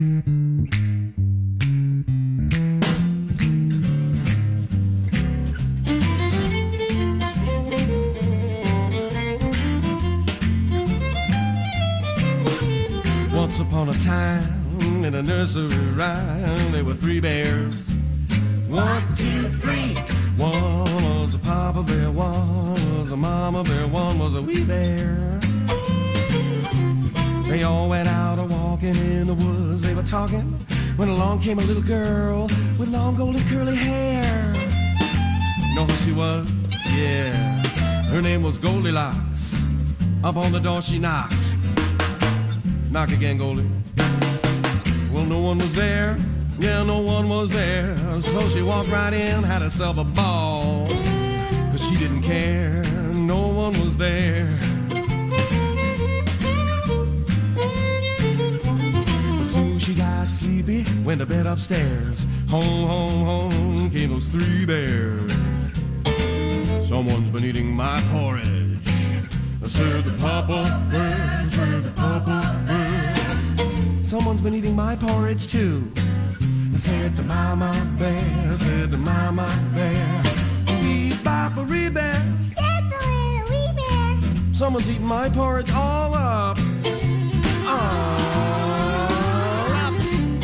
Once upon a time, in a nursery rhyme, there were three bears. 1, 2, 3. One was a papa bear, one was a mama bear, one was a wee bear. They all went out a-walking in the woods. They were talking when along came a little girl with long golden curly hair. Know who she was? Yeah, her name was Goldilocks. Up on the door she knocked. Knock again, Goldie. Well, no one was there. Yeah, no one was there. So she walked right in, had herself a ball. 'Cause she didn't care, no one was there. As soon as she got sleepy, went to bed upstairs. Home, home, home came those three bears. Someone's been eating my porridge. I said the papa bear, said the papa bear. Someone's been eating my porridge too. I said to Mama Bear, said to Mama Bear. Wee boppa ree bear, said the little wee bear. Someone's eating my porridge all up. All up.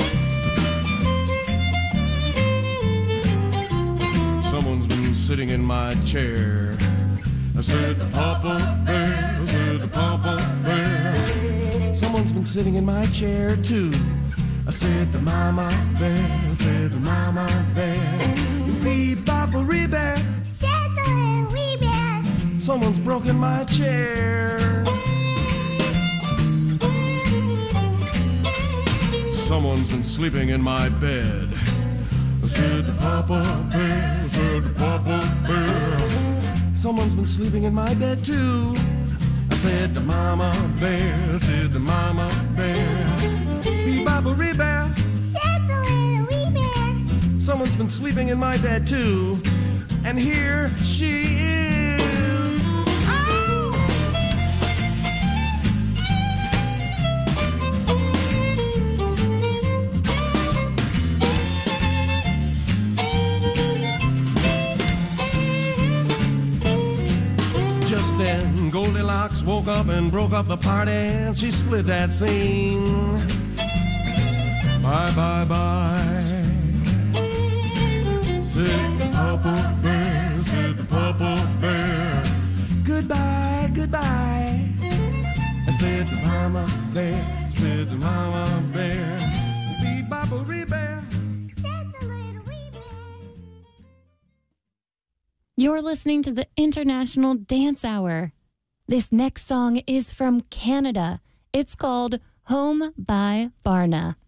Someone's been sitting in my chair. I said to Papa Bear, I said to Papa Bear. Someone's been sitting in my chair too. I said to Mama Bear, I said to Mama Bear. Wee boppa ree bear, said the little wee bear. Someone's broken my chair. Someone's been sleeping in my bed. I said to Papa Bear, I said to Papa Bear. Someone's been sleeping in my bed too. I said to Mama Bear, I said to Mama Bear. Wee boppa ree bear, said the little wee bear. Someone's been sleeping in my bed too. And here she is. Oh! Just then Goldilocks woke up and broke up the party, and she split that scene. Bye, bye, bye, said the Papa Bear, said the Papa Bear. Goodbye, goodbye, I said to Mama Bear, said to Mama Bear. Wee boppa ree bear, said the little wee bear. You're listening to the International Dance Hour. This next song is from Canada. It's called Home by Barna.